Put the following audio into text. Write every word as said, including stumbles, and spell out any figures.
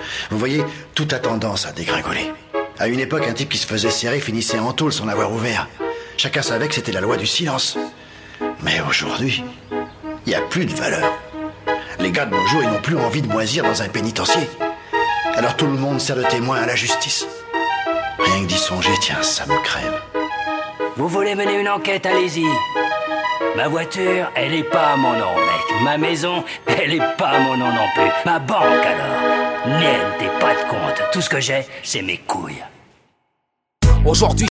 Vous voyez, tout a tendance à dégringoler. À une époque, un type qui se faisait serrer finissait en tôle sans l'avoir ouvert. Chacun savait que c'était la loi du silence. Mais aujourd'hui, il n'y a plus de valeur. Les gars de nos jours, ils n'ont plus envie de moisir dans un pénitencier. Alors tout le monde sert de témoin à la justice. Rien que d'y songer, tiens, ça me crève. Vous voulez mener une enquête, allez-y. Ma voiture, elle est pas à mon nom, mec. Ma maison, elle est pas à mon nom non plus. Ma banque, alors. Niente, pas de compte. Tout ce que j'ai, c'est mes couilles. Aujourd'hui